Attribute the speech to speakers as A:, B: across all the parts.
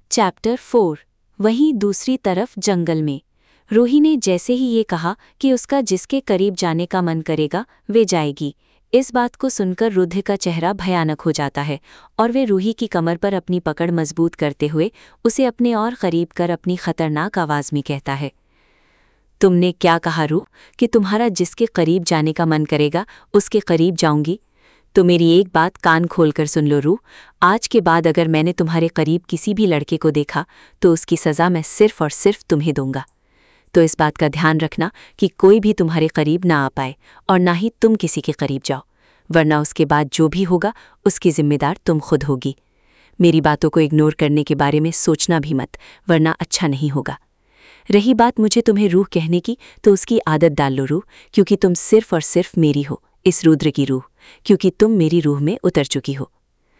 A: Chapter 4। वहीं दूसरी तरफ जंगल में रूही ने जैसे ही ये कहा कि उसका जिसके करीब जाने का मन करेगा वे जाएगी, इस बात को सुनकर रुद्र का चेहरा भयानक हो जाता है और वे रूही की कमर पर अपनी पकड़ मजबूत करते हुए उसे अपने और करीब कर अपनी खतरनाक आवाज़ में कहता है, तुमने क्या कहा रूह कि तुम्हारा जिसके करीब जाने का मन करेगा उसके करीब जाऊंगी? तो मेरी एक बात कान खोलकर सुन लो रूह, आज के बाद अगर मैंने तुम्हारे करीब किसी भी लड़के को देखा तो उसकी सज़ा मैं सिर्फ और सिर्फ तुम्हें दूंगा। तो इस बात का ध्यान रखना कि कोई भी तुम्हारे करीब ना आ पाए और ना ही तुम किसी के करीब जाओ, वरना उसके बाद जो भी होगा उसकी जिम्मेदार तुम खुद होगी। मेरी बातों को इग्नोर करने के बारे में सोचना भी मत, वरना अच्छा नहीं होगा। रही बात मुझे तुम्हें रूह कहने की, तो उसकी आदत डाल लो रूह, क्योंकि तुम सिर्फ और सिर्फ मेरी हो, इस रुद्र की रूह, क्योंकि तुम मेरी रूह में उतर चुकी हो।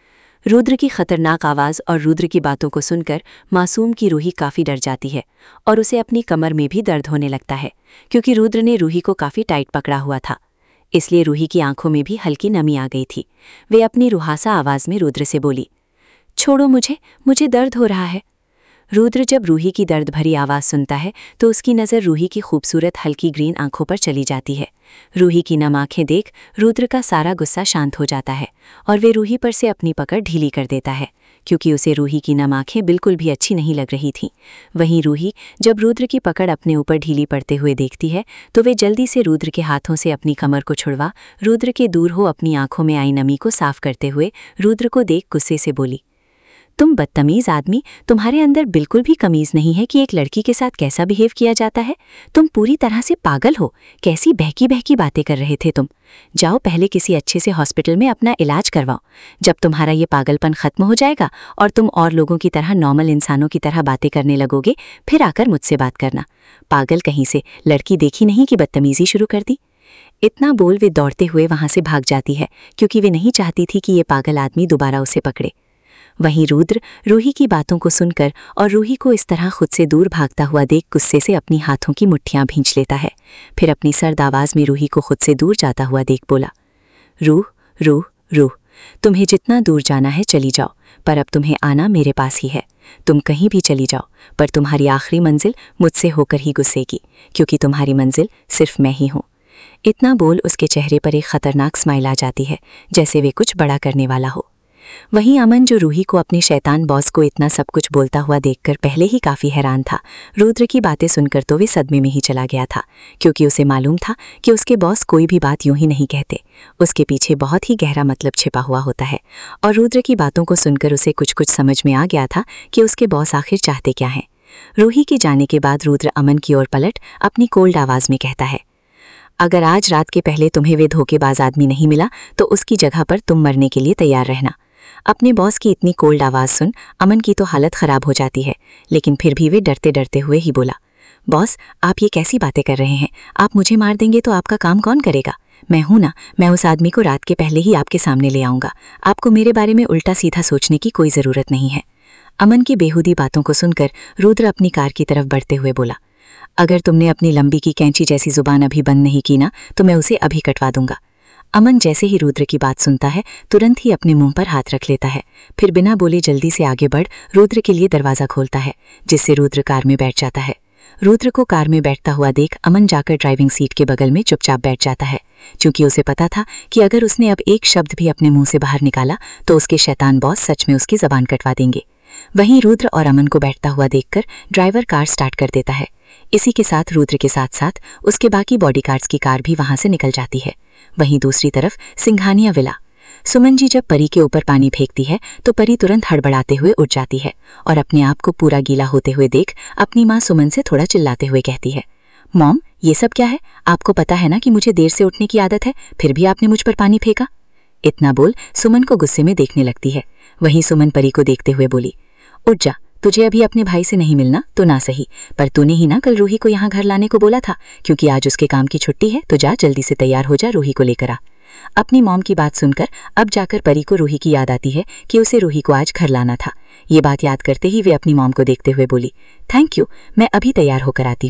A: रुद्र की खतरनाक आवाज़ और रुद्र की बातों को सुनकर मासूम की रूही काफ़ी डर जाती है और उसे अपनी कमर में भी दर्द होने लगता है, क्योंकि रुद्र ने रूही को काफ़ी टाइट पकड़ा हुआ था। इसलिए रूही की आंखों में भी हल्की नमी आ गई थी। वे अपनी रुहासा आवाज़ में रुद्र से बोली, छोड़ो मुझे दर्द हो रहा है। रुद्र जब रूही की दर्द भरी आवाज़ सुनता है तो उसकी नज़र रूही की खूबसूरत हल्की ग्रीन आंखों पर चली जाती है। रूही की नम आंखें देख रुद्र का सारा गुस्सा शांत हो जाता है और वे रूही पर से अपनी पकड़ ढीली कर देता है, क्योंकि उसे रूही की नम आंखें बिल्कुल भी अच्छी नहीं लग रही थीं। वहीं रूही जब रुद्र की पकड़ अपने ऊपर ढीली पड़ते हुए देखती है तो वे जल्दी से रुद्र के हाथों से अपनी कमर को छुड़वा रुद्र के दूर हो अपनी आंखों में आई नमी को साफ करते हुए रुद्र को देख गुस्से से बोली, तुम बदतमीज आदमी, तुम्हारे अंदर बिल्कुल भी कमीज नहीं है कि एक लड़की के साथ कैसा बिहेव किया जाता है। तुम पूरी तरह से पागल हो, कैसी बहकी बहकी बातें कर रहे थे तुम। जाओ पहले किसी अच्छे से हॉस्पिटल में अपना इलाज करवाओ। जब तुम्हारा ये पागलपन खत्म हो जाएगा और तुम और लोगों की तरह नॉर्मल इंसानों की तरह बातें करने लगोगे, फिर आकर मुझसे बात करना। पागल कहीं से, लड़की देखी नहीं कि बदतमीजी शुरू कर दी। इतना बोल वे दौड़ते हुए वहां से भाग जाती है, क्योंकि वे नहीं चाहती थी कि ये पागल आदमी दोबारा उसे पकड़े। वहीं रुद्र रूही की बातों को सुनकर और रूही को इस तरह खुद से दूर भागता हुआ देख गुस्से से अपनी हाथों की मुट्ठियां भींच लेता है। फिर अपनी सर्द आवाज़ में रूही को खुद से दूर जाता हुआ देख बोला, रूह रूह रूह, तुम्हें जितना दूर जाना है चली जाओ, पर अब तुम्हें आना मेरे पास ही है। तुम कहीं भी चली जाओ, पर तुम्हारी आखिरी मंजिल मुझसे होकर ही गुजरेगी, क्योंकि तुम्हारी मंजिल सिर्फ मैं ही हूँ। इतना बोल उसके चेहरे पर एक खतरनाक स्माइल आ जाती है, जैसे वे कुछ बड़ा करने वाला हो। वहीं अमन, जो रूही को अपने शैतान बॉस को इतना सब कुछ बोलता हुआ देखकर पहले ही काफ़ी हैरान था, रुद्र की बातें सुनकर तो वे सदमे में ही चला गया था, क्योंकि उसे मालूम था कि उसके बॉस कोई भी बात यूं ही नहीं कहते, उसके पीछे बहुत ही गहरा मतलब छिपा हुआ होता है। और रुद्र की बातों को सुनकर उसे कुछ कुछ समझ में आ गया था कि उसके बॉस आखिर चाहते क्या हैं। रूही के जाने के बाद रुद्र अमन की ओर पलट अपनी कोल्ड आवाज़ में कहता है, अगर आज रात के पहले तुम्हें वे धोखेबाज आदमी नहीं मिला तो उसकी जगह पर तुम मरने के लिए तैयार रहना। अपने बॉस की इतनी कोल्ड आवाज़ सुन अमन की तो हालत ख़राब हो जाती है, लेकिन फिर भी वे डरते डरते हुए ही बोला, बॉस आप ये कैसी बातें कर रहे हैं? आप मुझे मार देंगे तो आपका काम कौन करेगा? मैं हूं ना, मैं उस आदमी को रात के पहले ही आपके सामने ले आऊँगा। आपको मेरे बारे में उल्टा सीधा सोचने की कोई ज़रूरत नहीं है। अमन की बेहूदी बातों को सुनकर रुद्र अपनी कार की तरफ बढ़ते हुए बोला, अगर तुमने अपनी लंबी की कैंची जैसी जुबान अभी बंद नहीं की ना, तो मैं उसे अभी कटवा दूंगा। अमन जैसे ही रुद्र की बात सुनता है तुरंत ही अपने मुंह पर हाथ रख लेता है, फिर बिना बोले जल्दी से आगे बढ़ रुद्र के लिए दरवाज़ा खोलता है, जिससे रुद्र कार में बैठ जाता है। रुद्र को कार में बैठता हुआ देख अमन जाकर ड्राइविंग सीट के बगल में चुपचाप बैठ जाता है, क्योंकि उसे पता था कि अगर उसने अब एक शब्द भी अपने मुंह से बाहर निकाला तो उसके शैतान बॉस सच में उसकी ज़बान कटवा देंगे। वहीं रुद्र और अमन को बैठता हुआ देखकर ड्राइवर कार स्टार्ट कर देता है। इसी के साथ रुद्र के साथ साथ उसके बाकी बॉडीगार्ड्स की कार भी वहां से निकल जाती है। वहीं दूसरी तरफ सिंघानिया विला, सुमन जी जब परी के ऊपर पानी फेंकती है तो परी तुरंत हड़बड़ाते हुए उठ जाती है और अपने आप को पूरा गीला होते हुए देख अपनी माँ सुमन से थोड़ा चिल्लाते हुए कहती है, मॉम ये सब क्या है? आपको पता है ना कि मुझे देर से उठने की आदत है, फिर भी आपने मुझ पर पानी फेंका। इतना बोल सुमन को गुस्से में देखने लगती है। वहीं सुमन परी को देखते हुए बोली, उठ जा, तुझे अभी अपने भाई से नहीं मिलना तो ना सही, पर तूने ही ना कल रूही को यहाँ घर लाने को बोला था, क्योंकि आज उसके काम की छुट्टी है, तो जा जल्दी से तैयार हो जा, रूही को लेकर आ। अपनी मॉम की बात सुनकर अब जाकर परी को रूही की याद आती है कि उसे रूही को आज घर लाना था। ये बात याद करते ही वे अपनी मॉम को देखते हुए बोली, थैंक यू, मैं अभी तैयार होकर आती हूँ।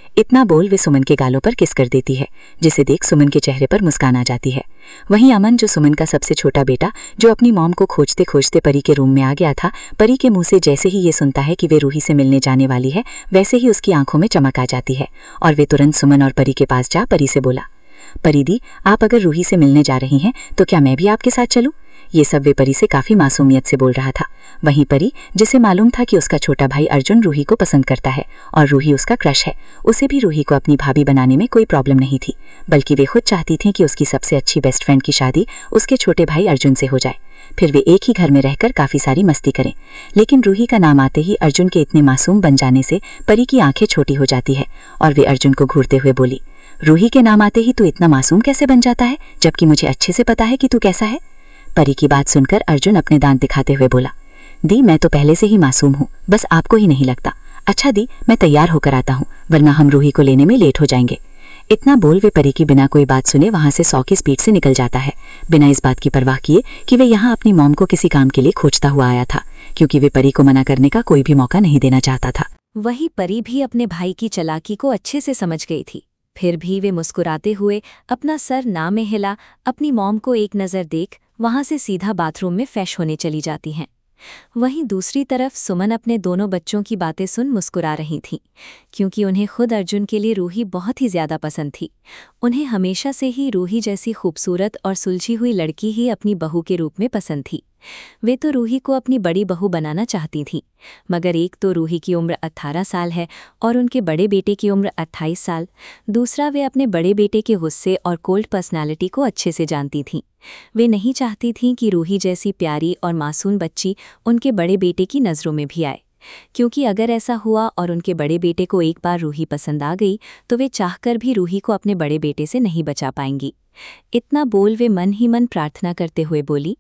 B: इतना बोल वे सुमन के गालों पर किस कर देती है, जिसे देख सुमन के चेहरे पर मुस्कान आ जाती है। वहीं अमन, जो सुमन का सबसे छोटा बेटा, जो अपनी मॉम को खोजते खोजते परी के रूम में आ गया था, परी के मुंह से जैसे ही ये सुनता है कि वे रूही से मिलने जाने वाली है, वैसे ही उसकी आंखों में चमक आ जाती है और वे तुरंत सुमन और परी के पास जा परी से बोला, परी दी, आप अगर रूही से मिलने जा रही हैं तो क्या मैं भी आपके साथ चलूं? ये सब वे परी से काफी मासूमियत से बोल रहा था। वहीं परी, जिसे मालूम था कि उसका छोटा भाई अर्जुन रूही को पसंद करता है और रूही उसका क्रश है, उसे भी रूही को अपनी भाभी बनाने में कोई प्रॉब्लम नहीं थी, बल्कि वे खुद चाहती थी कि उसकी सबसे अच्छी बेस्ट फ्रेंड की शादी उसके छोटे भाई अर्जुन से हो जाए, फिर वे एक ही घर में रहकर काफी सारी मस्ती करें। लेकिन रूही का नाम आते ही अर्जुन के इतने मासूम बन जाने से परी की आंखें छोटी हो जाती है और वे अर्जुन को घूरते हुए बोली, रूही के नाम आते ही तू इतना मासूम कैसे बन जाता है, जबकि मुझे अच्छे से पता है कि तू कैसा है। परी की बात सुनकर अर्जुन अपने दांत दिखाते हुए बोला, दी, मैं तो पहले से ही मासूम हूँ, बस आपको ही नहीं लगता। अच्छा दी, मैं तैयार होकर आता हूँ, वरना हम रूही को लेने में लेट हो जाएंगे। इतना बोल वे परी की बिना कोई बात सुने वहां से 100 की स्पीड से निकल जाता है, बिना इस बात की परवाह किए कि वे यहाँ अपनी मॉम को किसी काम के लिए खोजता हुआ आया था, क्योंकि वे परी को मना करने का कोई भी मौका नहीं देना चाहता था।
A: वहीं परी भी अपने भाई की चालाकी को अच्छे से समझ गई थी, फिर भी वे मुस्कुराते हुए अपना सर ना में हिला अपनी मॉम को एक नज़र देख वहां से सीधा बाथरूम में फ्रेश होने चली जाती हैं। वहीं दूसरी तरफ सुमन अपने दोनों बच्चों की बातें सुन मुस्कुरा रही थीं, क्योंकि उन्हें खुद अर्जुन के लिए रूही बहुत ही ज़्यादा पसंद थी। उन्हें हमेशा से ही रूही जैसी खूबसूरत और सुलझी हुई लड़की ही अपनी बहू के रूप में पसंद थी। वे तो रूही को अपनी बड़ी बहू बनाना चाहती थीं, मगर एक तो रूही की उम्र 18 साल है और उनके बड़े बेटे की उम्र 28 साल, दूसरा वे अपने बड़े बेटे के गुस्से और कोल्ड पर्सनालिटी को अच्छे से जानती थीं। वे नहीं चाहती थीं कि रूही जैसी प्यारी और मासूम बच्ची उनके बड़े बेटे की नज़रों में भी आए, क्योंकि अगर ऐसा हुआ और उनके बड़े बेटे को एक बार रूही पसंद आ गई तो वे चाहकर भी रूही को अपने बड़े बेटे से नहीं बचा पाएंगी। इतना बोल वे मन ही मन प्रार्थना करते हुए बोली,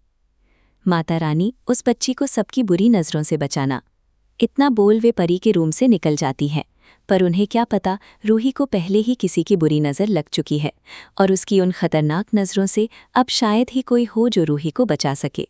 A: माता रानी, उस बच्ची को सबकी बुरी नज़रों से बचाना। इतना बोल वे परी के रूम से निकल जाती है, पर उन्हें क्या पता रूही को पहले ही किसी की बुरी नज़र लग चुकी है और उसकी उन खतरनाक नज़रों से अब शायद ही कोई हो जो रूही को बचा सके।